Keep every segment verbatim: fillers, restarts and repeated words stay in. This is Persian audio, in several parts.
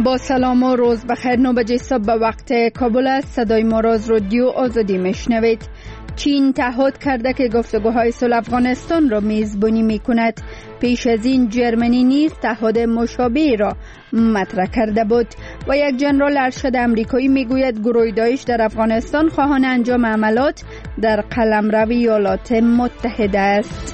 با سلام و روز بخیر. نو بجه صبح به وقت کابل است. صدای ما را از رادیو آزادی میشنوید. چین تعهد کرده که گفتگوهای صلح افغانستان را میزبانی میکند. پیش از این جرمنی نیز تعهد مشابه را مطرح کرده بود و یک ژنرال ارشد امریکایی میگوید گروه داعش در افغانستان خواهان انجام عملات در قلمرو ایالات متحده است.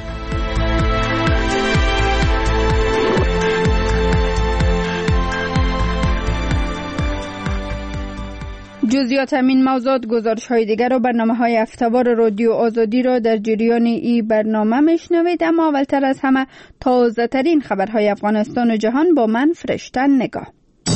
جزئیات همین موضوعات گزارش های دیگر و برنامه های هفته‌وار رادیو آزادی را در جریان این برنامه میشنوید. اما اولتر از همه تازه ترین خبرهای افغانستان و جهان با من فرشته نگاه.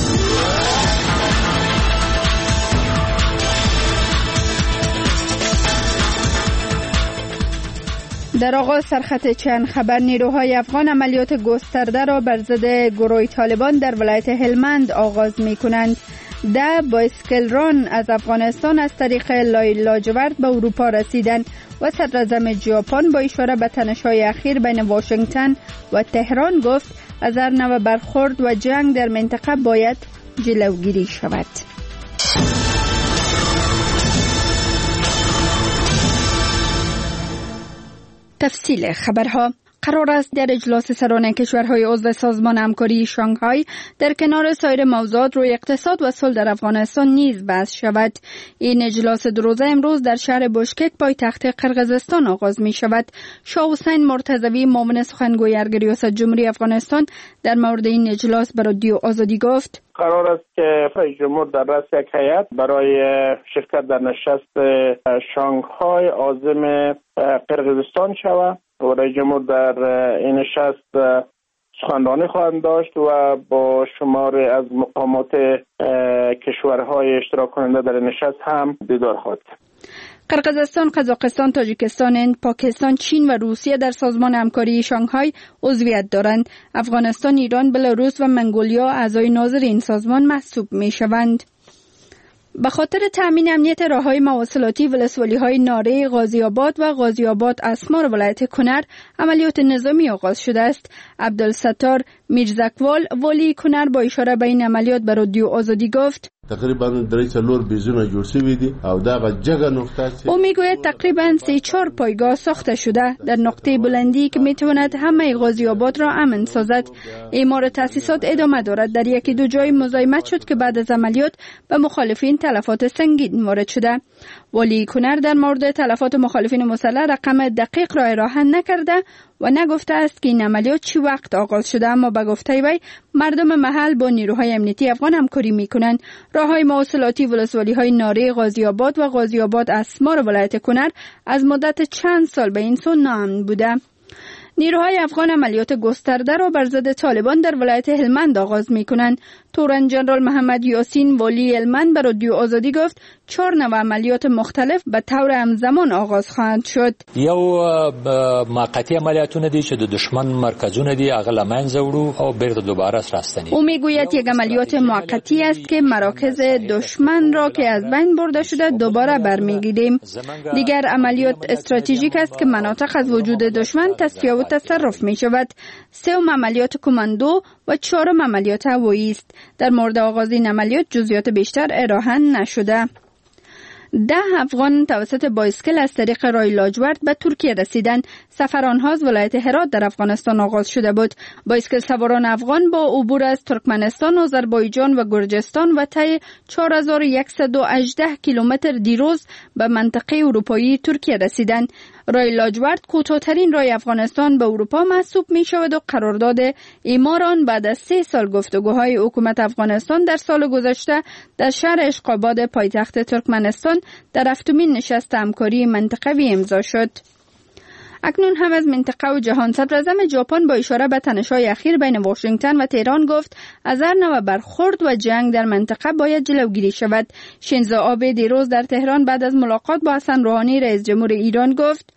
در آغاز سرخط چند خبر، نیروهای افغان عملیات گسترده را بر ضد گروه طالبان در ولایت هلمند آغاز می کنند. ده بایسکل از افغانستان از طریق لای لاجورد به اروپا رسیدند و صدراعظم ژاپن با اشاره به تنش‌های اخیر بین واشنگتن و تهران گفت از هر نوع برخورد و جنگ در منطقه باید جلوگیری شود. تفصیل خبرها. قرار است در اجلاس سران کشورهای عضو سازمان همکاری شانگهای در کنار سایر موضوعات روی اقتصاد و صلح در افغانستان نیز بحث شود. این اجلاس دو روزه امروز در شهر بشکک پایتخت قرقیزستان آغاز می شود. شاه حسین مرتضوی معاون سخنگوی ارگ ریاست جمهوری افغانستان در مورد این اجلاس به رادیو آزادی گفت: قرار است که رئیس جمهور در رأس یک هیئت برای شرکت در نشست شانگهای عازم قرقیزستان شود و رئیس جمهور در این نشست سخنرانی خواهند داشت و با شماری از مقامات کشورهای اشتراک کننده در این نشست هم دیدار خواهد کرد. قرقیزستان، قزاقستان، تاجیکستان، هند، پاکستان، چین و روسیه در سازمان همکاری شانگهای عضویت دارند. افغانستان، ایران، بلاروس و منگولیا اعضای ناظر این سازمان محسوب می شوند. به خاطر تامین امنیت راههای مواصلاتی ولسوالی‌های ناره، غازی آباد و غازی آباد اسمار ولایت کنر عملیات نظامی آغاز شده است. عبدالستار میرزکوال والی کنر با اشاره به این عملیات به رادیو آزادی گفت: تقریبا درې څلور بیزونه جوړ شوي دي او دا جگه نقطه او میگوید تقریبا سه چهار پایگاه ساخته شده در نقطه بلندی که میتواند همه غازی آباد را امن سازد. اعمار تاسیسات ادامه دارد. در یکی دو جای مزاحمت شد که بعد از عملیات به مخالفین تلفات سنگین وارد شده. والی کنر در مورد تلفات مخالفین مسلح رقم دقیق را ارائه نکرده و نگفته است که این عملیات چی وقت آغاز شده، اما به گفته وی مردم محل با نیروهای امنیتی افغان همکاری میکنند. راههای مواصلاتی ولسوالی‌های ناره، غازی آباد و غازی آباد اسمار ولایت کنر از مدت چند سال به این سو ناامن بوده. نیروهای افغان عملیات گسترده را بر ضد طالبان در ولایت هلمند آغاز می‌کنند. تورن جنرال محمد یاسین والی هلمند به رادیو آزادی گفت چهار نوع عملیات مختلف به طور همزمان آغاز خواهند شد. یو موقتی عملیاتونه دي چې د دشمن مرکزونه دي هغه له منځه وړو او بیرته دوباره راستنی. او میگوید یک عملیات موقتی است که مراکز دشمن را که از بین برده شده دوباره برمیگیریم. دیگر عملیات استراتژیک است که مناطق از وجود دشمن تصفیه و تصرف می شود. سوم عملیات کماندو و چهارم عملیات هوایی است. در مورد آغاز این عملیات جزئیات بیشتر ارائه نشده. ده افغان توسط بایسکل از طریق راه لاجورد به ترکیه رسیدند. سفر آنها از ولایت هرات در افغانستان آغاز شده بود. بایسکل سواران افغان با عبور از ترکمنستان، آذربایجان و گرجستان و طی چهار هزار و صد و هجده کیلومتر دیروز به منطقه اروپایی ترکیه رسیدند. راه لاجورد کوتاه‌ترین راه افغانستان به اروپا محسوب می شود و قرارداد اعمار آن بعد از سه سال گفتگوهای حکومت افغانستان در سال گذشته در شهر اشقاباد پایتخت ترکمنستان در هفتمین نشست همکاری منطقوی امضا شد. اکنون هم از منطقه و جهان. صدراعظم ژاپن با اشاره به تنش‌های اخیر بین واشنگتن و تهران گفت از هر نوع برخورد و جنگ در منطقه باید جلوگیری شود. شینزو آبه دیروز در تهران بعد از ملاقات با حسن روحانی رئیس جمهور ایران گفت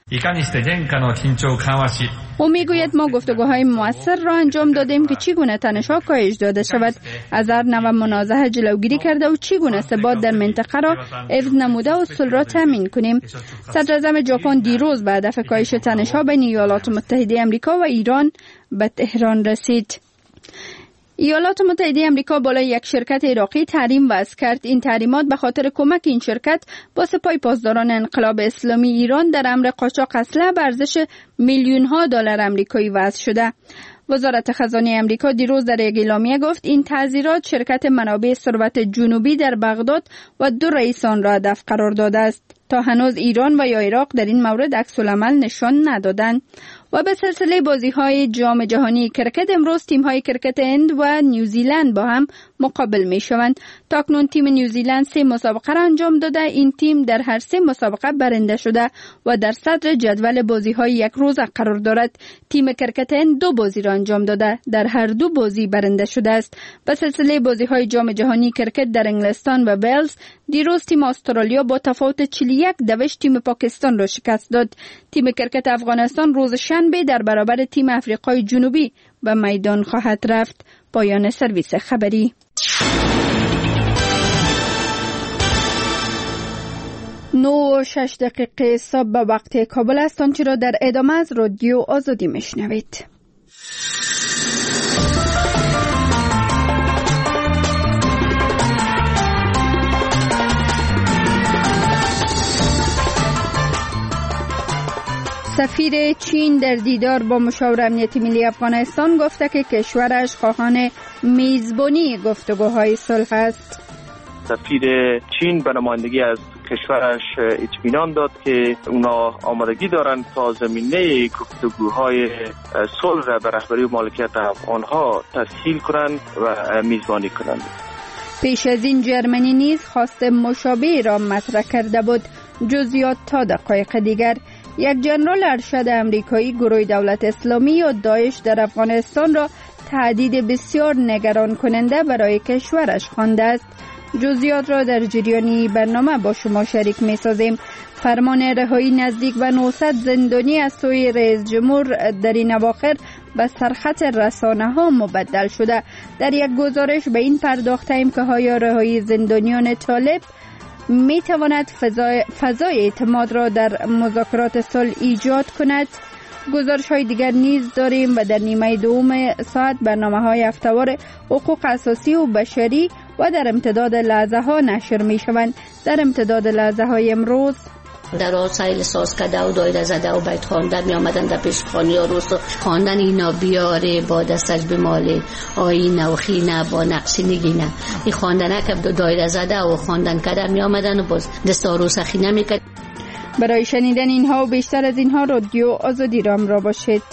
او میگوید ما گفتگوهای مؤثر را انجام دادیم که چگونه تنش‌ها کاهش داده شود، از هر نوع منازعه جلوگیری کرده و چگونه ثبات در منطقه را حفظ نموده و صلح را تامین کنیم. صدراعظم ژاپن دیروز به هدف کاهش تنش‌ها بین ایالات متحده آمریکا و ایران به تهران رسید. ایالات متحده آمریکا بالای یک شرکت عراقی تحریم وضع کرد. این تحریمات به خاطر کمک این شرکت با سپاه پاسداران انقلاب اسلامی ایران در امر قاچاق اسلحه به ارزش میلیون ها دلار آمریکایی وضع شده. وزارت خزانه آمریکا دیروز در یک اعلامیه گفت این تعزیرات شرکت منابع ثروت جنوبی در بغداد و دو رئیس آن را هدف قرار داده است. تا هنوز ایران و یا عراق در این مورد عکس‌العمل نشان ندادند. و به سلسله بازی‌های جام جهانی کرکت امروز تیم‌های کرکت هند و نیوزیلند با هم مقابل می‌شوند. تاکنون تیم نیوزیلند سه مسابقه را انجام داده. این تیم در هر سه مسابقه برنده شده و در صدر جدول بازی‌های یک روزه قرار دارد. تیم کرکت هند دو بازی را انجام داده، در هر دو بازی برنده شده است. به سلسله بازی‌های جام جهانی کرکت در انگلستان و ولز دیروز تیم استرالیا با تفاوت چهل و یک دوش تیم پاکستان را شکست داد. تیم کرکت افغانستان روز شنبه در برابر تیم افریقای جنوبی به میدان خواهد رفت. پایان سرویس خبری. نو و شش دقیقه صبح به وقت کابل است. آنچه را در ادامه از رادیو آزادی میشنوید. سفیر چین در دیدار با مشاور امنیتی ملی افغانستان گفته که کشورش خواهان میزبانی گفتگوهای صلح است. سفیر چین به نمایندگی از کشورش اطمینان داد که اونا آمادگی دارند تا زمینه گفتگوهای صلح را به رهبری و مالکیت افغانها تسهیل کنند و میزبانی کنند. پیش از این جرمنی نیز خواست مشابه را مطرح کرده بود. جزئیات تا دقایق دیگر. یک ژنرال ارشد امریکایی گروه دولت اسلامی و داعش در افغانستان را تهدید بسیار نگران کننده برای کشورش خوانده است. جزئیات را در جریانی برنامه با شما شریک می سازیم. فرمان رهایی نزدیک به نهصد زندانی از سوی رئیس جمهور در این اواخر به سرخط رسانه ها مبدل شده. در یک گزارش به این پرداختیم که آیا رهایی زندانیان طالب می تواند فضای, فضای اعتماد را در مذاکرات صلح ایجاد کند. گزارش های دیگر نیز داریم و در نیمه دوم ساعت برنامه های هفته‌وار حقوق اساسی و بشری و در امتداد لحظه ها نشر می شوند. در امتداد لحظه های امروز در آسایل ساز کده و دایره زده و بیت خوانده می آمدن در پیش خانی ها روز و خواندن اینا بیاره با دستش به مال آینه و خینه با نقشی نگینه این خواندنه که دایره زده و خواندن کده می آمدن و باز دست آروس خینه می کد. برای شنیدن اینها و بیشتر از اینها رادیو آزادی را همراه باشید.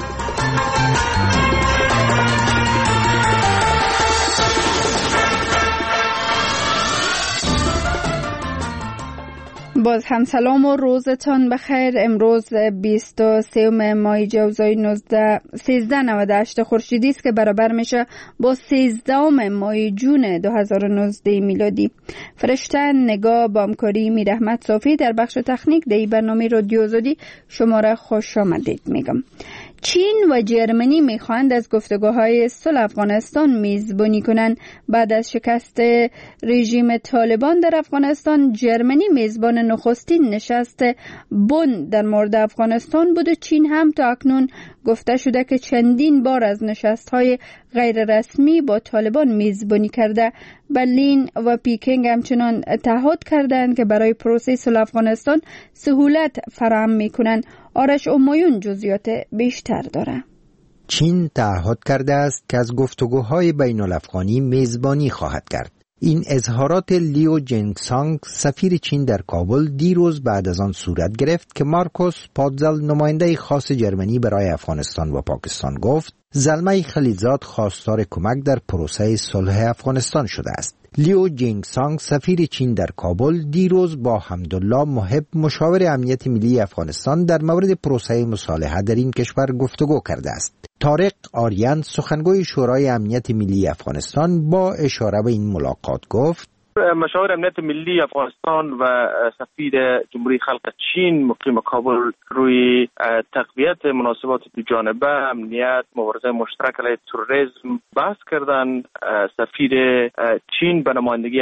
باز هم سلام و روزتان بخیر. امروز بیست و سوم ماه جوزای سیزده نود و هشت خورشیدی است که برابر میشه با سیزدهم ماه جون دو هزار و نوزده میلادی. فرشته نگاه با همکاری میر احمد صافی در بخش تکنیک در برنامه رادیو آزادی شما را خوش آمدید میگم. چین و جرمنی میخواهند از گفتگوهای صلح افغانستان میزبانی کنند. بعد از شکست رژیم طالبان در افغانستان، جرمنی میزبان نخستین نشست بن در مورد افغانستان بود و چین هم تا اکنون گفته شده که چندین بار از نشست‌های غیر رسمی با طالبان میزبانی کرده. برلین و پیکینگ همچنان تعهد کردند که برای پروسه صلح افغانستان سهولت فراهم میکنند. آرش امایون جزئیات بیشتر داره. چین تعهد کرده است که از گفتگوهای بین الافغانی میزبانی خواهد کرد. این اظهارات لیو جنگسانگ سفیر چین در کابل دیروز بعد از آن صورت گرفت که مارکوس پادزل نماینده خاص جرمنی برای افغانستان و پاکستان گفت زلمه خلیلزاد خواستار کمک در پروسه صلح افغانستان شده است. لیو جنگسانگ سفیر چین در کابل دیروز با حمدالله محب مشاور امنیت ملی افغانستان در مورد پروسه مصالحه در این کشور گفتگو کرده است. طارق آریان سخنگوی شورای امنیت ملی افغانستان با اشاره به این ملاقات گفت مشاور امنیت ملی افغانستان و سفیر جمهوری خلق چین مقیم کابل روی تقویت مناسبات دو جانبه، امنیت، مبارزه مشترک علیه تروریسم بحث کردند. سفیر چین به نمایندگی از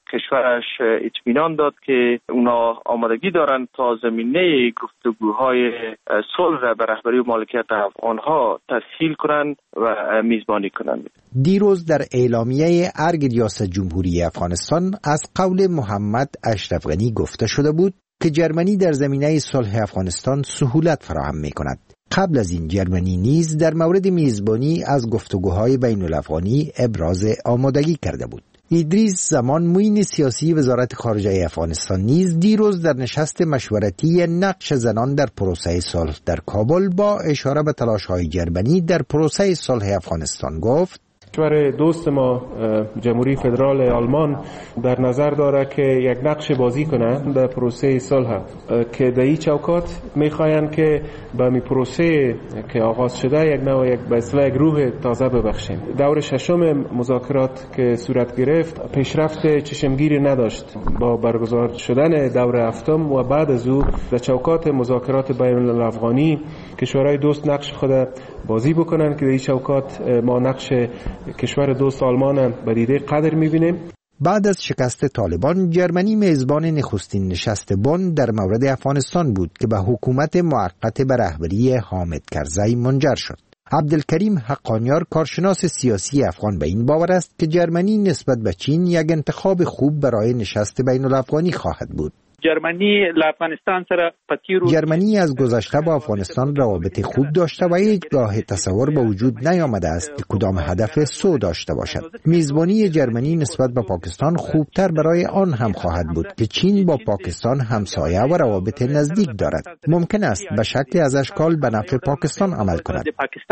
کشورش اطمینان داد که اونا آمادگی دارند تا زمینه گفتگوهای صلح را به رهبری و مالکیت افغانها تسهیل کنند و میزبانی کنند. دیروز در اعلامیه ارگ ریاست جمهوری افغانستان از قول محمد اشرف غنی گفته شده بود که جرمنی در زمینه صلح افغانستان سهولت فراهم می کند. قبل از این جرمنی نیز در مورد میزبانی از گفتگوهای بین الافغانی ابراز آمادگی کرده بود. ادریس زمان معین سیاسی وزارت خارجه افغانستان نیز دیروز در نشست مشورتی نقش زنان در پروسه صلح در کابل با اشاره به تلاش‌های جرمنی در پروسه صلح افغانستان گفت: کشور دوست ما جمهوری فدرال آلمان در نظر داره که یک نقش بازی کنه در پروسه صلح که در این چوکات میخواین که به می پروسه که آغاز شده یک نوع یک به اصطلاح یک روح تازه ببخشیم. دور ششم مذاکرات که صورت گرفت پیشرفت چشمگیری نداشت. با برگزار شدن دور هفتم و بعد از او در چوکات مذاکرات بین الافغانی کشورهای دوست نقش خود بازی بکنن که در این چوکات ما نقش کشور دوست آلمان به دیده قدر می‌بینیم. بعد از شکست طالبان، جرمنی میزبان نخستین نشست بن در مورد افغانستان بود که به حکومت موقت به رهبری حامد کرزی منجر شد. عبدالکریم حقانیار کارشناس سیاسی افغان به این باور است که جرمنی نسبت به چین یک انتخاب خوب برای نشست بین الافغانی خواهد بود. جرمنی افغانستان سره پتیرو جرمنی از گذشته با افغانستان روابط خوب داشته و هیچگاه تصور به وجود نیامده است که کدام هدف سو داشته باشد. میزبانی جرمنی نسبت به پاکستان خوبتر برای آن هم خواهد بود که چین با پاکستان همسایه و روابط نزدیک دارد. ممکن است به شکلی از اشکال به نفع پاکستان عمل کند.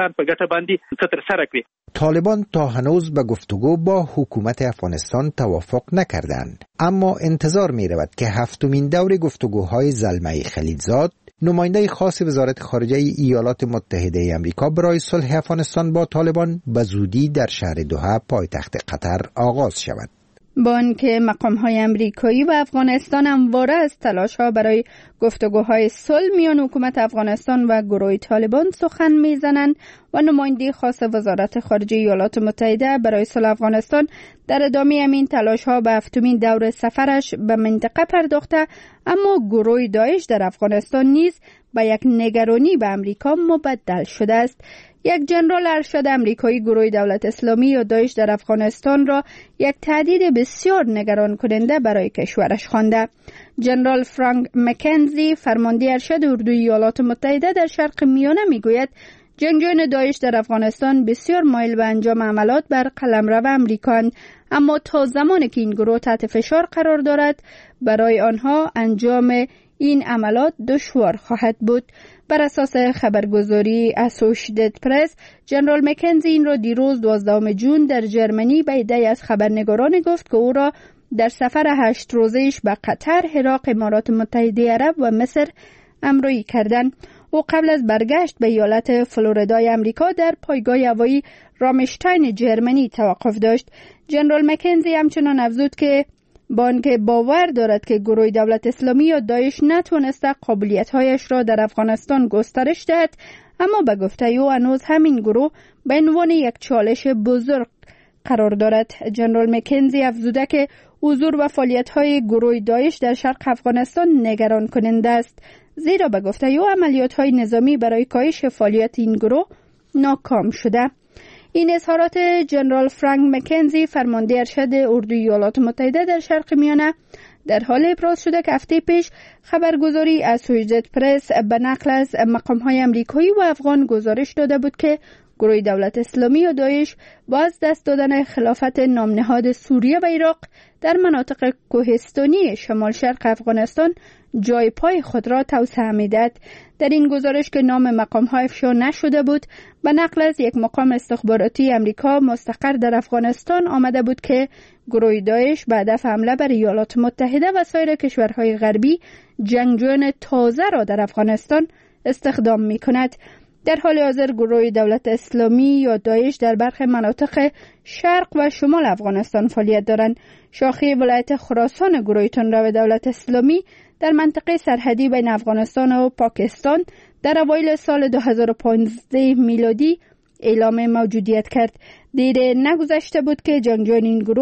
طالبان تا هنوز به گفتگو با حکومت افغانستان توافق نکردند، اما انتظار می رود که هفتمین دور گفتگوهای زلمه خلیلزاد، نماینده خاص وزارت خارجه ایالات متحده آمریکا برای صلح افغانستان با طالبان به زودی در شهر دوحه پایتخت قطر آغاز شود. با آنکه مقام‌های آمریکایی و افغانستان همواره از تلاش‌ها برای گفتگوهای صلح میان حکومت افغانستان و گروه طالبان سخن می‌زنند و نماینده خاص وزارت خارجه ایالات متحده برای صلح افغانستان در ادامه همین تلاش‌ها به هفتمین دور سفرش به منطقه پرداخته، اما گروه داعش در افغانستان نیز به یک نگرانی به آمریکا مبدل شده است. یک جنرال ارشد آمریکایی گروه دولت اسلامی یا داعش در افغانستان را یک تهدید بسیار نگران کننده برای کشورش خوانده. جنرال فرانک مکنزی فرمانده ارشد اردوی ایالات متحده در شرق میانه میگوید جنگجویان داعش در افغانستان بسیار مایل به انجام عملات بر قلمرو آمریکااند، اما تا زمانی که این گروه تحت فشار قرار دارد برای آنها انجام این عملات دشوار خواهد بود. بر اساس خبرگزاری اسوشییتد پرس، جنرال مکنزی این را دیروز دوازدهم ژوئن در جرمنی به عده‌ای از خبرنگاران گفت که او را در سفر هشت روزه‌ایش به قطر، عراق، امارات متحده عرب و مصر همراهی کردند. او قبل از برگشت به ایالت فلوریدای آمریکا در پایگاه هوایی رامشتاین جرمنی توقف داشت. جنرال مکنزی همچنان افزود که با آنکه باور دارد که گروه دولت اسلامی یا داعش نتوانسته قابلیت‌هایش را در افغانستان گسترش دهد، اما به گفته او هنوز همین گروه به عنوان یک چالش بزرگ قرار دارد. جنرال مکنزی افزوده که حضور و فعالیت‌های گروه داعش در شرق افغانستان نگران کننده است، زیرا به گفته او عملیات‌های نظامی برای کاهش فعالیت این گروه ناکام شده. این اظهارات جنرال فرانک مکنزی فرمانده ارشد اردوی ایالات متحده در شرق میانه در حال ابراز شده که هفته پیش خبرگزاری اسوشییتد پرس به نقل از مقام‌های آمریکایی و افغان گزارش داده بود که گروه دولت اسلامی و داعش با از دست دادن خلافت نامنهاد سوریه و عراق در مناطق کوهستانی شمال شرق افغانستان جای پای خود را توسعه می‌داد. در این گزارش که نام مقام‌ها افشا نشده بود، به نقل از یک مقام استخباراتی آمریکا مستقر در افغانستان آمده بود که گروه داعش به هدف حمله بر ایالات متحده و سایر کشورهای غربی جنگجویان تازه را در افغانستان استخدام می‌کند. در حال حاضر گروه دولت اسلامی یا داعش در برخی مناطق شرق و شمال افغانستان فعالیت دارند. شاخه ولایت خراسان گروه تندرو دولت اسلامی در منطقه سرحدی بین افغانستان و پاکستان در اوایل سال دو هزار و پانزده میلادی اعلام موجودیت کرد. دیر نگذشته بود که جنگجویان این گروه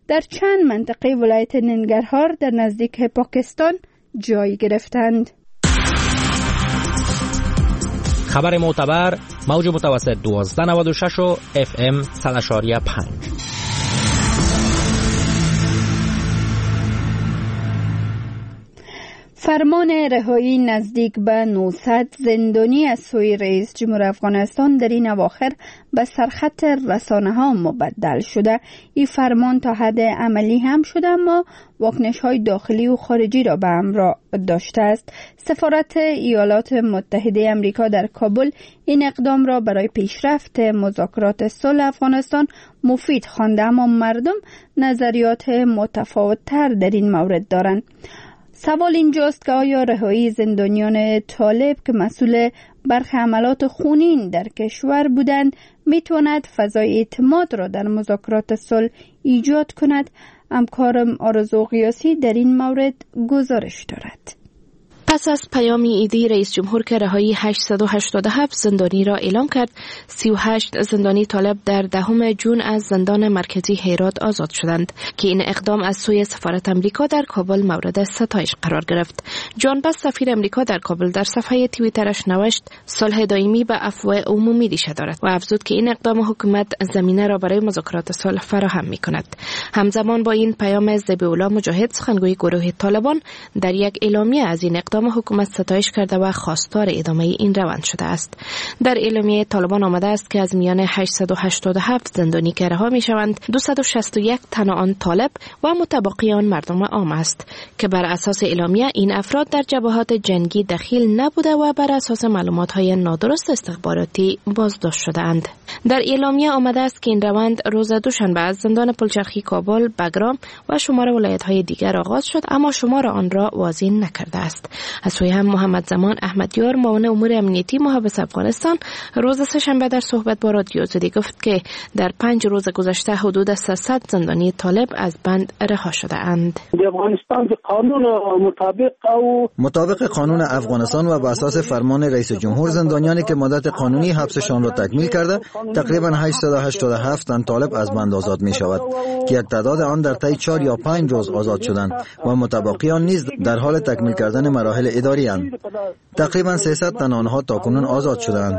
در چند منطقه ولایت ننگرهار در نزدیک پاکستان جای گرفتند. خبر معتبر موج متوسط دوازده نود و شش و اف ام صد و پنج. فرمان رهایی نزدیک به نهصد زندانی از سوی رئیس جمهور افغانستان در این اواخر به سرخط رسانه ها مبدل شده. این فرمان تا حد عملی هم شده اما واکنش های داخلی و خارجی را به همراه داشته است. سفارت ایالات متحده آمریکا در کابل این اقدام را برای پیشرفت مذاکرات صلح افغانستان مفید خوانده، اما مردم نظریات متفاوت تر در این مورد دارند. سوال اینجاست که آیا رهایی زندانیان طالب که مسئول برخی عملات خونین در کشور بودند میتواند فضای اعتماد را در مذاکرات صلح ایجاد کند؟ همکارم آرزو قیاسی در این مورد گزارش دارد. پس از پیامی ایدی رئیس جمهور که رهایی هشتصد و هشتاد و هفت زندانی را اعلام کرد، سی و هشت زندانی طالب در دهم جون از زندان مرکزی هرات آزاد شدند که این اقدام از سوی سفارت امریکا در کابل مورد ستایش قرار گرفت. جان بس سفیر امریکا در کابل در صفحه توییترش نوشت صلح دائمی به عفو عمومی ریشه دارد و افزود که این اقدام حکومت زمینه را برای مذاکرات صلح فراهم می‌کند. همزمان با این پیام ذبیح الله مجاهد سخنگوی گروه طالبان در یک اعلامیه از این اقدام حکومت ستایش کرده و خواستار ادامه این روند شده است. در اعلامیه طالبان آمده است که از میان هشتصد و هشتاد و هفت زندانی که رها میشوند دویست و شصت و یک تن آن طالب و متبقیان مردم عام است که بر اساس اعلامیه این افراد در جبهات جنگی دخیل نبوده و بر اساس معلومات‌های نادرست استخباراتی بازداشت شده‌اند. در اعلامیه آمده است که این روند روز دوشنبه از زندان پلچرخی کابل، بگرام و شمار ولایت‌های دیگر آغاز شد اما شمار آن را واضح نکرده است. از سوی هم محمد زمان احمدیار معاون امور امنیتی محافظ افغانستان روز سه‌شنبه در صحبت با رادیو زدی گفت که در پنج روز گذشته حدود سیصد زندانی طالب از بند رها شده اند. افغانستان قانون مطابق او مطابق قانون افغانستان و بر اساس فرمان رئیس جمهور زندانیانی که مدت قانونی حبسشان را تکمیل کرده تقریبا هشتصد و هشتاد و هفت تن طالب از بند آزاد می شود که یک تعداد آن در طی چهار یا پنج روز آزاد شدند و متبقیان نیز در حال تکمیل کردن مراحل اداری اند. تقریبا سیصد تن آنها تاکنون آزاد شدند.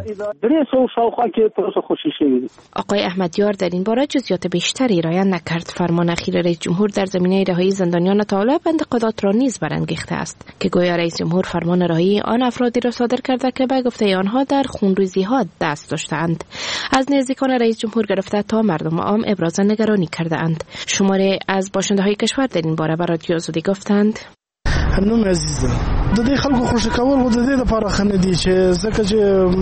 آقای احمدیار در این باره جزئیات بیشتری ارائه نکرد. فرمان اخیر رئیس جمهور در زمینه رهایی زندانیان طالب انتقادات را نیز برانگیخته است که گویا رئیس جمهور فرمان رهایی آن افرادی را صادر کرده که به گفته آنها در خونریزی‌ها دست داشتند. از نزدیکان رئیس جمهور گرفته تا مردم عام ابراز نگرانی کرده اند. شماری از باشنده‌های کشور در این باره به رادیو آزادی گفتند: همنوم عزیزم د دې خلکو خوشی کول و د دې لپاره خنه دي چې ځکه چې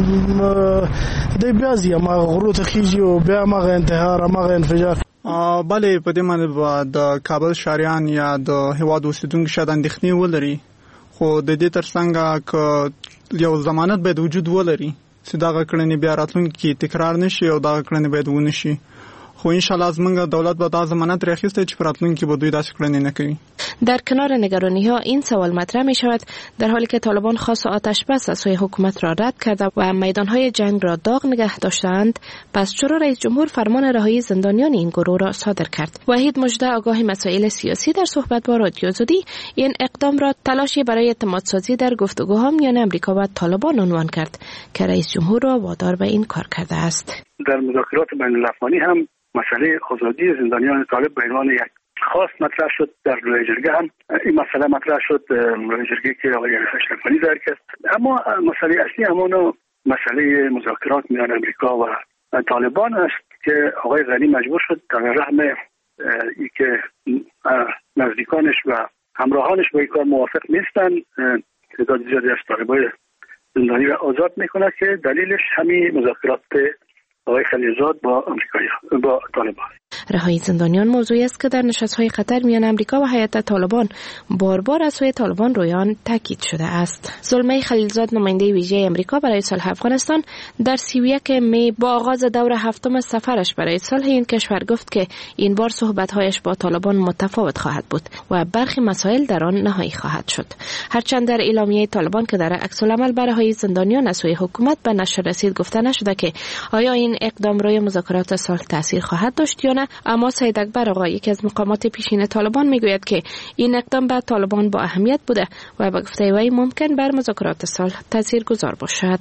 د بیا زی ما غرو ته خيږي او بیا ما انتحار ما انفجار. بله په دې باندې د کابل شهریان یا د هواد اوسیدونکو شاید اندېښنې ولري، خو د دې ترڅنګ که یو ضمانت باید وجود ولري چې دا کړنې بیا راتلونکي تکرار نشي او دا کړنې باید ونه شي. خو ان شاء الله زمونږ دولت به دا ضمانت راخیسته چې راتلونکي به دوی داسې کړنې نه کوي. در کنار نگرانی ها این سوال مطرح می شود در حالی که طالبان خاص آتش بس از سوی حکومت را رد کرده و میدان های جنگ را داغ نگه داشتند، پس چرا رئیس جمهور فرمان رهایی زندانیان این گروه را صادر کرد؟ وحید مجده آگاه مسائل سیاسی در صحبت با رادیو زدی این اقدام را تلاشی برای اعتماد سازی در گفتگوها میان امریکا و طالبان عنوان کرد که رئیس جمهور را وادار به این کار کرده است. در مذاکرات بین المللی هم مسئله آزادی زندانیان طالب به عنوان یک خاص مطرح شد. در لوی جرگه هم این مسئله مطرح شد، لوی جرگه که آقای اشرف غنی ظاهر کرد. اما مسئله اصلی همون مسئله مذاکرات میان امریکا و طالبان است که آقای غنی مجبور شد در رحم ای که نزدیکانش و همراهانش با این کار موافق نیستن تعداد زیادی از طالبان زندانی را آزاد میکنه که دلیلش همین مذاکرات آقای خلیلزاد با امریکایی با طالبان. رهایی زندانیان موضوعی است که در نشست‌های قطر میان امریکا و هیئت طالبان بار بار از سوی طالبان رویان تاکید شده است. زلمه خلیلزاد نماینده ویژه امریکا برای صلح افغانستان در سی و یک می با آغاز دور هفتم سفرش برای صلح این کشور گفت که این بار صحبت‌هایش با طالبان متفاوت خواهد بود و برخی مسائل در آن نهایی خواهد شد. هرچند در اعلامیه طالبان که در عکس‌العمل بر رهایی زندانیان از سوی حکومت به نشر رسید گفته نشده که آیا این اقدام روی مذاکرات صلح تاثیر خواهد داشت یا نه، میکنه. اما سید اکبر آقا یکی از مقامات پیشین طالبان میگوید که این اقدام به طالبان با اهمیت بوده و به گفته وی ممکن بر مذاکرات صلح تاثیرگذار باشد.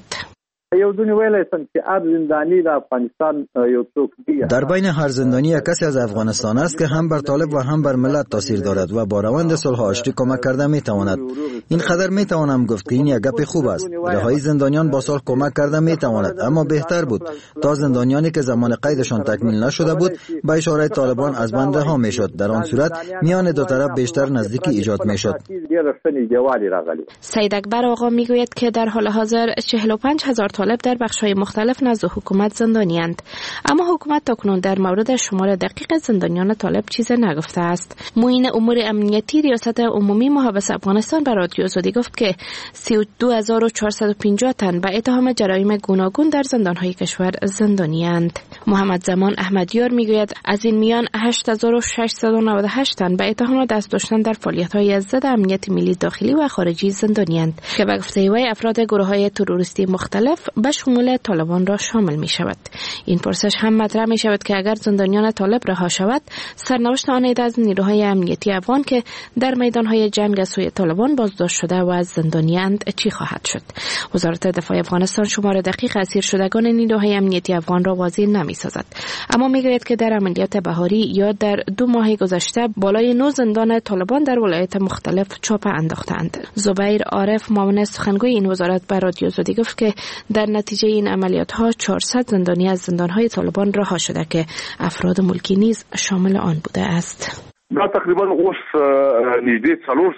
در بین هر زندانی یک کسی از افغانستان است که هم بر طالب و هم بر ملت تاثیر دارد و با روند صلح و آشتی کمک کرده می تواند. این قدر می توانم گفت که این یک گپ خوب است. رهایی زندانیان با صلح کمک کرده می تواند، اما بهتر بود تا زندانیانی که زمان قیدشان تکمیل نشده بود به اشاره طالبان از بند رها می شد. در آن صورت میان دو طرف بیشتر نزدیکی ایجاد می شد. سید اکبر آقا می گوید که در حال حاضر چهل و پنج هزار طالب در بخش‌های مختلف نزد حکومت زندانی‌اند، اما حکومت تاکنون در مورد شمار دقیق زندانیان طالب چیزی نگفته است. معین امور امنیتی ریاست عمومی محابس افغانستان به رادیو آزادی گفت که سی و دو هزار و چهارصد و پنجاه تن به اتهام جرایم گوناگون در زندان‌های کشور زندانی‌اند. محمد زمان احمدیار میگوید از این میان هشت هزار و ششصد و نود و هشت تن به اتهام دست داشتن در فعالیت‌های ضد امنیت ملی داخلی و خارجی زندانی‌اند که به گفته وی افراد گروه‌های تروریستی مختلف به شمول طالبان را شامل می شود. این پرسش هم مطرح می شود که اگر زندانیان طالب رها شود، سرنوشت آن عده از نیروهای امنیتی افغان که در میدانهای جنگ از سوی طالبان بازداشت شده و از زندانی‌اند چی خواهد شد؟ وزارت دفاع افغانستان شمار دقیق اسیر شدگان نیروهای امنیتی افغان را واضح نمی سازد، اما می گوید که در عملیات بهاری یا در دو ماه گذشته بالای نه زندان طالبان در ولایات مختلف چاپ انداختند. زبیر عارف معاون سخنگوی این وزارت به رادیو آزادی گفت که در نتیجه این عملیات ها چهارصد زندانی از زندانهای طالبان رها شده که افراد ملکی نیز شامل آن بوده است. تقریبا اوس نزدیک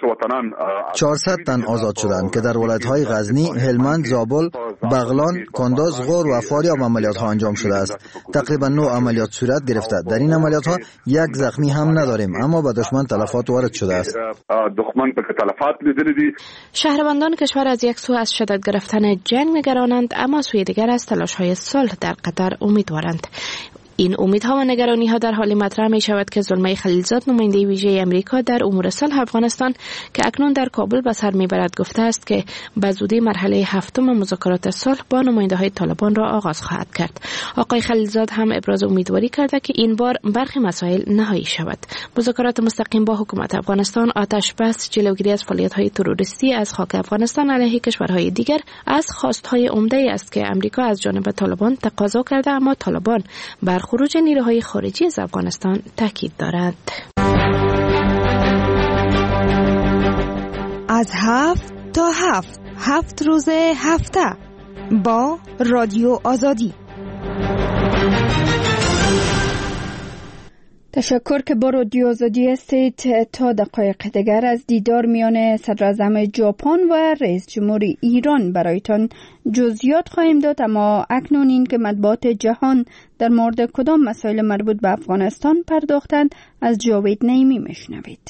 چهارصد تن آزاد شدند که در ولایت‌های غزنی، هلمند، زابل، بغلان، کنداز، غور و فاریاب عملیات‌ها انجام شده است. تقریبا نه عملیات صورت گرفته. در این عملیات‌ها یک زخمی هم نداریم، اما به دشمن تلفات وارد شده است. دشمن به تلفات لیدلی. شهروندان کشور از یک سو از شدت گرفتن جنگ نگرانند، اما سوی دیگر از تلاش‌های صلح در قطر امیدوارند. این امیدها و نگرانی‌ها در حالی مطرح می شود که زلمه خلیلزاد نماینده ویژه امریکا در امور صلح افغانستان که اکنون در کابل به سر میبرد گفته است که به زودی مرحله هفتم مذاکرات صلح با نماینده‌های طالبان را آغاز خواهد کرد. آقای خلیلزاد هم ابراز امیدواری کرده که این بار برخی مسائل نهایی شود. مذاکرات مستقیم با حکومت افغانستان، آتش بس، جلوگیری از فعالیت‌های تروریستی از خاک افغانستان علیه کشورهای دیگر از خواست‌های عمده است که امریکا از جانب طالبان تقاضا کرده، اما طالبان بر خروج نیروهای خارجی از افغانستان تاکید دارد. از هفت تا هفت هفت روز هفته با رادیو آزادی. تشکر که با رادیو آزادی هستید. تا دقایق دیگر از دیدار میان صدراعظم ژاپن و رئیس جمهوری ایران برایتان جزئیات خواهیم داد، اما اکنون این که مطبوعات جهان در مورد کدام مسائل مربوط به افغانستان پرداختند از جاوید نعیمی میشنوید.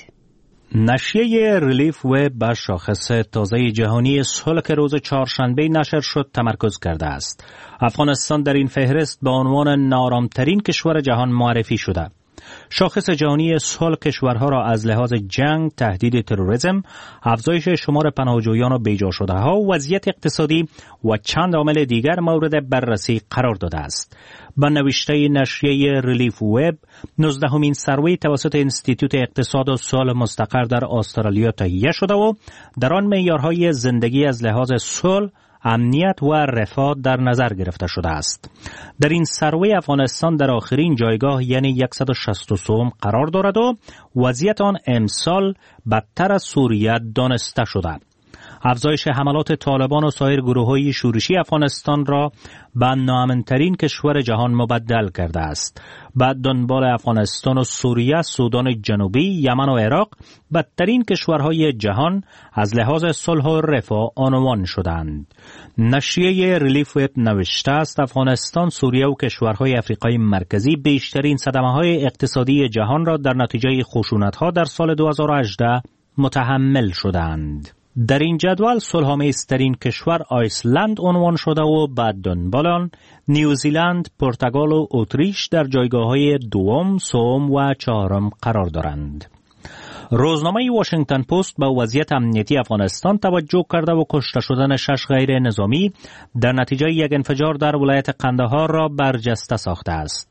نشریه ریلیف وب بر شاخص تازه جهانی صلح که روز چهارشنبه نشر شد تمرکز کرده است. افغانستان در این فهرست به عنوان ناآرام‌ترین کشور جهان معرفی شده. شاخص جهانی صلح کشورها را از لحاظ جنگ، تهدید تروریسم، افزایش شمار پناهجویان و بیجا شده‌ها، وضعیت اقتصادی و چند عامل دیگر مورد بررسی قرار داده است. با نوشته نشریه ریلیف وب، نوزدهمین سروی توسط انستیتوت اقتصاد و صلح مستقر در استرالیا تهیه شده و در آن معیارهای زندگی از لحاظ صلح، امنیت و رفاه در نظر گرفته شده است. در این سروی افغانستان در آخرین جایگاه یعنی صد و شصت و سه قرار دارد و وضعیت آن امسال بدتر از سوریه دانسته شده. افزایش حملات طالبان و سایر گروه‌های شورشی افغانستان را به ناامن‌ترین کشور جهان مبدل کرده است. بعد دنبال افغانستان و سوریه، سودان جنوبی، یمن و عراق بدترین کشورهای جهان از لحاظ صلح و رفاه عنوان شدند. نشریه ریلیف وب نوشته است افغانستان، سوریه و کشورهای افریقای مرکزی بیشترین صدمه‌های اقتصادی جهان را در نتیجه خشونت‌ها در سال دو هزار و هجده متحمل شدند. در این جدول صلح‌آمیزترین کشور آیسلند عنوان شده و بعد دنبال آن نیوزیلند، پرتغال و اتریش در جایگاه‌های دوم، سوم و چهارم قرار دارند. روزنامه واشنگتن پست به وضعیت امنیتی افغانستان توجه کرده و کشته شدن شش غیر نظامی در نتیجه یک انفجار در ولایت قندهار را برجسته ساخته است.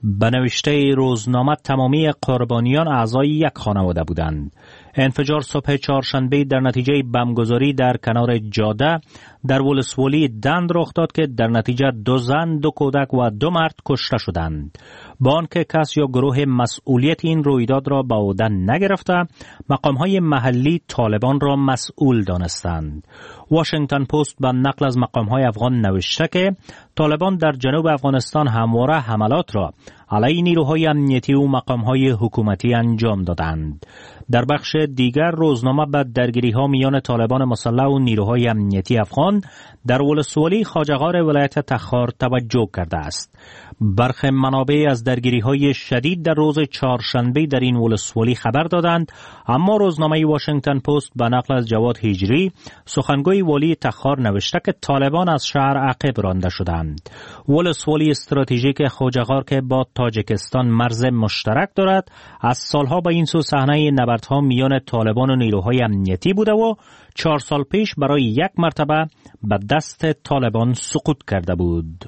به نوشته روزنامه تمامی قربانیان اعضای یک خانواده بودند. انفجار صبح چهارشنبه در نتیجه بمبگذاری در کنار جاده در ولسوالی دند رخ داد که در نتیجه دو زن، دو کودک و دو مرد کشته شدند. با آنکه کس یا گروه مسئولیت این رویداد را به عهده نگرفته، مقام‌های محلی طالبان را مسئول دانستند. واشنگتن پست به نقل از مقام‌های افغان نوشته که طالبان در جنوب افغانستان همواره حملات را علیه نیروهای امنیتی و مقام‌های حکومتی انجام دادند. در بخش دیگر روزنامه به درگیری‌ها میان طالبان مسلح و نیروهای امنیتی افغان در ولسوالی خواجه‌غار ولایت تخار توجه کرده است. برخی منابع از درگیری‌های شدید در روز چهارشنبه در این ولسوالی خبر دادند، اما روزنامه واشنگتن پست به نقل از جواد هجری سخنگوی والی تخار نوشته که طالبان از شهر عقب رانده شدند. ولسوالی استراتژیک خواجه‌غار که با تاجیکستان مرز مشترک دارد، از سالها به این سو صحنه نبردها میان طالبان و نیروهای امنیتی بوده و چهار سال پیش برای یک مرتبه به دست طالبان سقوط کرده بود.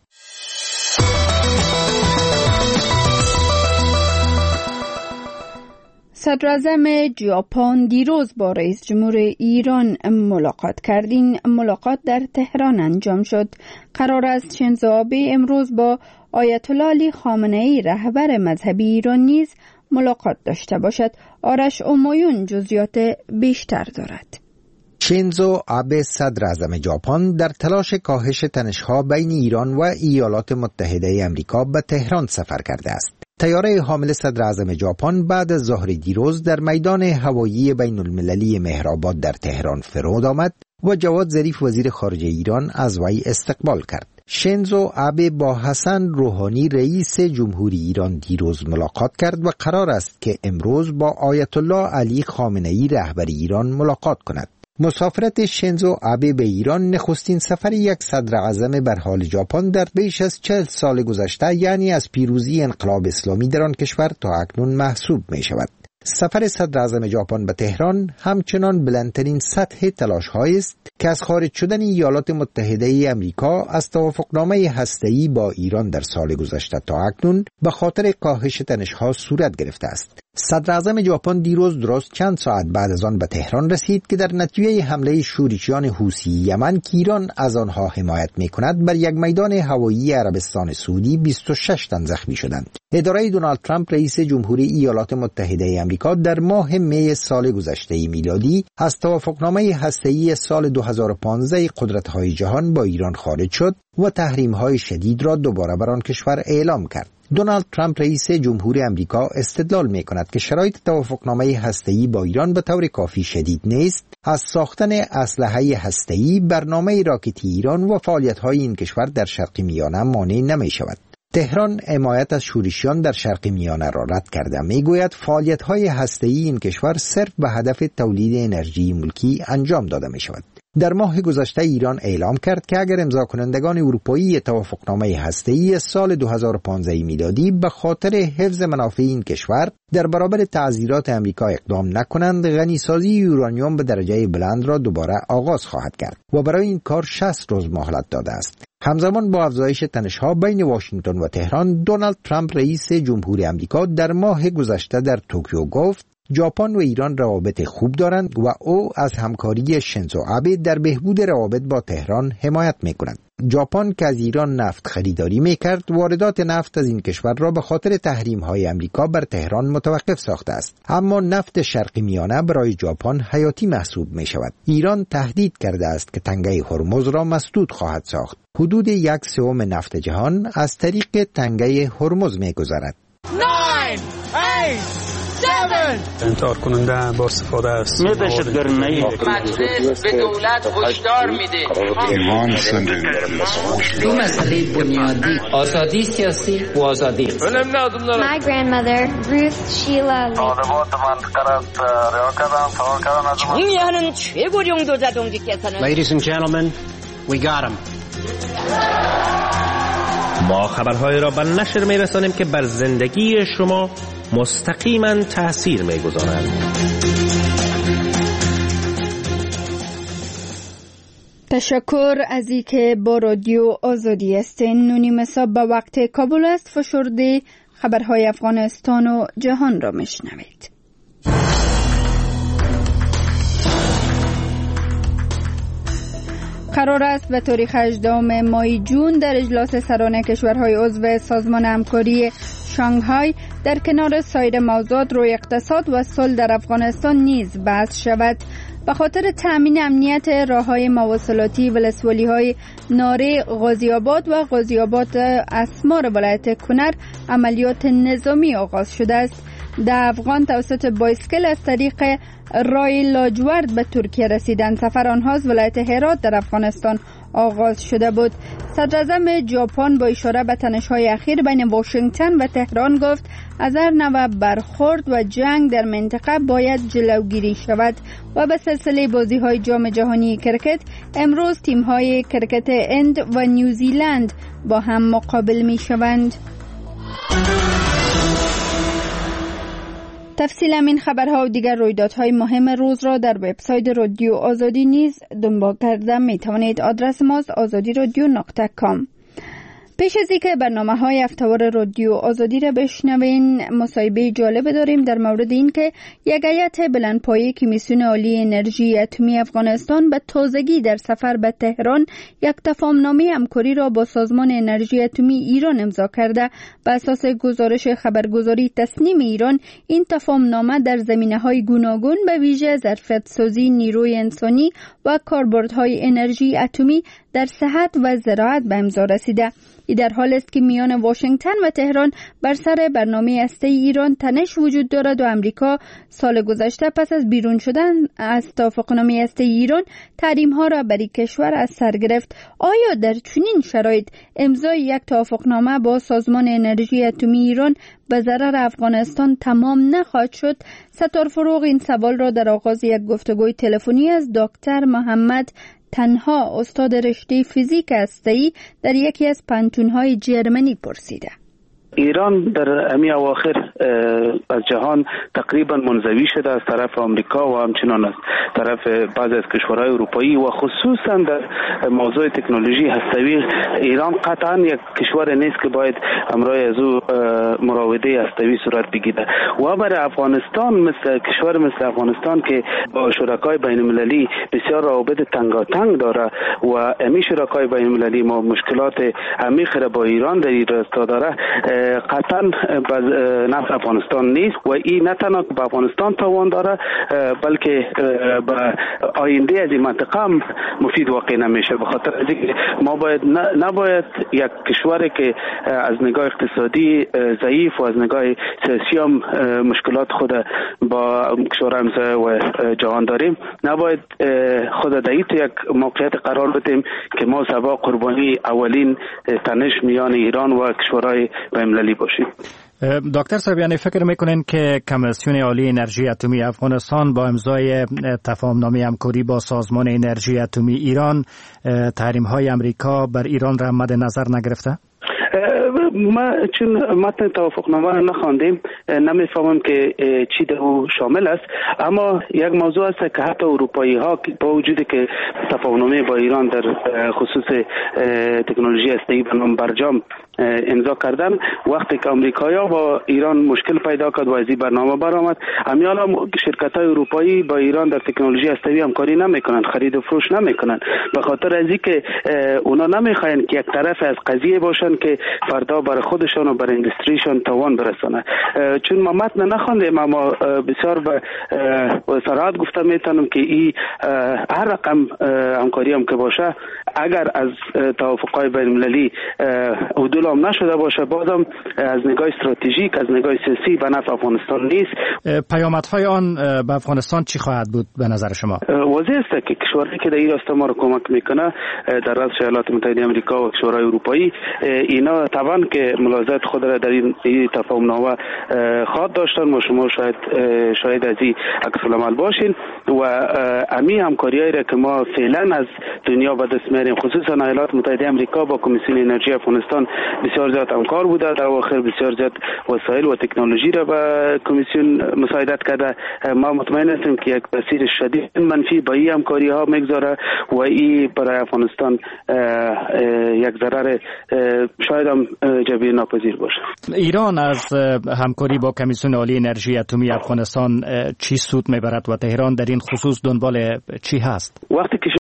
صدراعظم ژاپن دیروز با رئیس جمهور ایران ملاقات کرد. این ملاقات در تهران انجام شد. قرار است شینزو آبه امروز با آیت الله علی خامنه‌ای رهبر مذهبی ایران نیز ملاقات داشته باشد. آرش اومایون جزئیات بیشتر دارد. شینزو آبه صدراعظم ژاپن در تلاش کاهش تنش‌ها بین ایران و ایالات متحده آمریکا به تهران سفر کرده است. طیاره حامل صدراعظم ژاپن بعد از ظهر دیروز در میدان هوایی بین المللی مهرآباد در تهران فرود آمد و جواد ظریف وزیر خارجه ایران از وی استقبال کرد. شینزو آبه با حسن روحانی رئیس جمهوری ایران دیروز ملاقات کرد و قرار است که امروز با آیت الله علی خامنه‌ای رهبر ایران ملاقات کند. مسافرت شینزو آبه به ایران نخستین سفر یک صدراعظم بر حال ژاپن در بیش از چهل سال گذشته، یعنی از پیروزی انقلاب اسلامی در آن کشور تا اکنون محسوب می شود. سفر صدراعظم ژاپن به تهران همچنان بلندترین سطح تلاش‌هایی است که از خارج شدن ایالات متحده آمریکا از توافقنامه هسته‌ای با ایران در سال گذشته تا اکنون به خاطر کاهش تنش‌ها صورت گرفته است. صدراعظم ژاپن دیروز درست چند ساعت بعد از آن به تهران رسید که در نتیجه حمله شورشیان حوثی یمن که ایران از آنها حمایت می‌کند بر یک میدان هوایی عربستان سعودی بیست و شش تن زخمی شدند. اداره دونالد ترامپ رئیس جمهوری ایالات متحده آمریکا در ماه می سال گذشته میلادی از توافقنامه هسته‌ای سال دو هزار و پانزده قدرت‌های جهان با ایران خارج شد و تحریم‌های شدید را دوباره بر آن کشور اعلام کرد. دونالد ترامپ رئیس جمهوری آمریکا استدلال می‌کند که شرایط توافقنامه هسته‌ای با ایران به طور کافی شدید نیست از ساختن اسلحه هسته‌ای، برنامه راکتی ایران و فعالیت‌های این کشور در شرق میانه مانع نمی‌شود. تهران حمایت از شورشیان در شرق میانه را رد کرده. میگوید فعالیت‌های هسته‌ای این کشور صرف به هدف تولید انرژی ملکی انجام داده می‌شود. در ماه گذشته ایران اعلام کرد که اگر امضا کنندگان اروپایی توافقنامه هسته‌ای سال دو هزار و پانزده میلادی به خاطر حفظ منافع این کشور در برابر تعزیرات آمریکا اقدام نکنند، غنیسازی یورانیوم به درجه بلند را دوباره آغاز خواهد کرد و برای این کار شصت روز مهلت داده است. همزمان با افزایش تنش‌ها بین واشنگتن و تهران، دونالد ترامپ رئیس جمهوری آمریکا در ماه گذشته در توکیو گفت ژاپن و ایران روابط خوب دارند و او از همکاری شینزو آبه در بهبود روابط با تهران حمایت می‌کند. ژاپن که از ایران نفت خریداری می‌کرد، واردات نفت از این کشور را به خاطر تحریم‌های آمریکا بر تهران متوقف ساخته است. اما نفت شرق میانه برای ژاپن حیاتی محسوب می‌شود. ایران تهدید کرده است که تنگه هرمز را مسدود خواهد ساخت. حدود یک سوم نفت جهان از طریق تنگه هرمز می‌گذرد. انکار کننده با استفاده است. مجلس به دولت هشدار میده دو مسئله بنیادی، آزادی سیاسی و آزادی. My grandmother Ruth Sheila 정의하는 최고령 도자동지께서는 Ladies and gentlemen, we got him. ما خبرهای را به نشر می‌رسانیم که بر زندگی شما مستقیما تأثیر می‌گذارند. تشکر از ای که با رادیو آزادی هستین. نونیم صاحب به وقت کابل است. فشرده خبرهای افغانستان و جهان را میشنوید. قرار است به تاریخ هجدهم ماه جون در اجلاس سران کشورهای عضو سازمان همکاری شانگهای در کنار سایر موضوعات روی اقتصاد و صلح در افغانستان نیز بحث شود. به خاطر تأمین امنیت راههای مواصلاتی ولسوالی‌های ناره، غازی آباد و غازی آباد اسمار ولایت کنر عملیات نظامی آغاز شده است. ده افغان توسط بایسکل از طریق رای لاجورد به ترکیه رسیدند. سفر آنها از ولایت هرات در افغانستان آغاز شده بود. صدر اعظم ژاپن با اشاره به تنش‌های اخیر بین واشنگتن و تهران گفت از هر نوع برخورد و جنگ در منطقه باید جلوگیری شود. و به سلسله بازی‌های جام جهانی کرکت، امروز تیم‌های کرکت هند و نیوزیلند با هم مقابل می‌شوند. تفصیل این خبرها و دیگر رویدادهای مهم روز را در وبسایت رادیو آزادی نیز دنبال کرده می توانید. آدرس ماست آزادی رادیو نقطه کام. پیش از اینکه برنامه های هفته‌وار رادیو آزادی را بشنوین، مصاحبه جالب داریم در مورد این که یک هیئت بلندپایه کمیسیون عالی انرژی اتمی افغانستان به تازگی در سفر به تهران یک تفاهمنامه همکاری را با سازمان انرژی اتمی ایران امضا کرده. بر اساس گزارش خبرگزاری تصنیم ایران، این تفاهمنامه در زمینه‌های گوناگون به ویژه ظرفیت‌سازی نیروی انسانی و کاربردهای انرژی اتمی در صحت و زراعت به امضا رسیده. این در حال است که میان واشنگتن و تهران بر سر برنامه هسته‌ای ایران تنش وجود دارد و امریکا سال گذشته پس از بیرون شدن از توافقنامه هسته‌ای ایران تحریم‌ها را بر کشور از سر گرفت. آیا در چنین شرایط امضای یک توافقنامه با سازمان انرژی اتمی ایران به ضرر افغانستان تمام نخواهد شد؟ ستار فروغ این سوال را در آغاز یک گفتگوی تلفنی از دکتر محمد تنها، استاد رشته فیزیک هسته‌ای در یکی از پانتون‌های جرمنی پرسیده. ایران در امی اواخر از جهان تقریبا منزوی شده از طرف آمریکا و همچنان از طرف بعضی از کشورهای اروپایی و خصوصا در موضوع تکنولوژی هسته‌ای ایران قطعا یک کشور نیست که باید همراه از او مراوده هسته‌ای صورت بگیره. و برای افغانستان مثل کشور مثل افغانستان که با شرکای بین المللی بسیار روابط تنگاتنگ داره و امی شرکای بین المللی ما مشکلات عمیق را با ایران در این راستا داره، قطعا نفع افغانستان نیست و این نه تنها به افغانستان تاوان داره بلکه به آینده از این منطقه هم مفید واقع نمیشه. به خاطر از اینکه ما باید نباید یک کشوری که از نگاه اقتصادی ضعیف و از نگاه سیاسی هم مشکلات خود با کشورهای همسایه و جهان داریم، نباید خود در یک موقعیت قرار بدیم که ما سبب قربانی اولین تنش میان ایران و کشورهای بین‌المللی باشیم. دکتر صاحب، یعنی فکر میکنین که کمیسیون عالی انرژی اتمی افغانستان با امضای تفاهمنامه همکاری با سازمان انرژی اتمی ایران تحریم های امریکا بر ایران را مد نظر نگرفته؟ ما چون متن توافقنامه را نخواندیم نمیفهمم که چی در او شامل است، اما یک موضوع است که حتی اروپایی ها با وجودی که تفاهمنامه با ایران در خصوص تکنولوژی هسته‌ای به نام برجام امضا کردن، وقتی که آمریکایی‌ها با ایران مشکل پیدا کرد و از این برنامه برآمد، همیانا شرکت‌های اروپایی با ایران در تکنولوژی هسته‌ای همکاری نمی‌کنند، خرید و فروش نمی‌کنند، به خاطر از اینکه اونا نمی‌خواهند که یک طرف از قضیه باشن که فردا برای خودشان و برای اندستریشان تاوان برسانه. چون ما متن نخواندیم اما بسیار به صراحت گفتم میتونم که این هر رقم همکاری هم که باشه اگر از توافق‌های بین‌المللی عدول هم نشده باشه بازم از نگاه استراتژیک از نگاه سیاسی به نفع افغانستان نیست. پیامدهای آن به افغانستان چی خواهد بود به نظر شما؟ واضح است که کشوری که در این راستا ما رو کمک میکنه در رأس ایالات متحده آمریکا و کشورهای اروپایی، اینا طبعا که ملاحظات خود را در این تفاهمنامه خواهد داشتن و شما شاید شاید از این عکس العمل باشین و امی همکاریایی را که ما فعلا از دنیا به دست داریم. خصوصا ایالات متحده آمریکا با کمیسیون انرژی افغانستان بسیار زیاد همکار بوده، در واقع بسیار زیاد وسایل و تکنولوژی را به کمیسیون مساعدت کرده. ما مطمئن هستیم که یک تاثیر شدید منفی با این همکاری ها میگذاره و این برای افغانستان یک ضرر شاید هم جبیر ناپذیر باشه. ایران از همکاری با کمیسیون عالی انرژی اتمی افغانستان چی سود میبرد و تهران در این خصوص دنبال چی هست؟ وقتی که